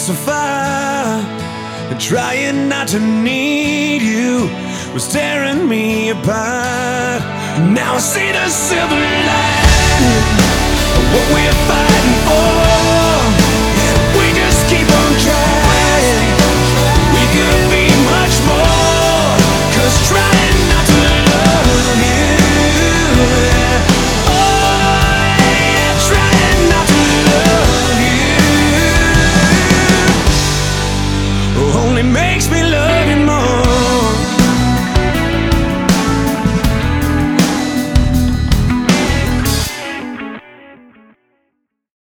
so far, and trying not to need you was tearing me apart. Now I see the silver lining of what we're fighting for. We just keep on trying. We could be much more, 'cause trying not to love you, oh yeah, trying not to love you only makes me love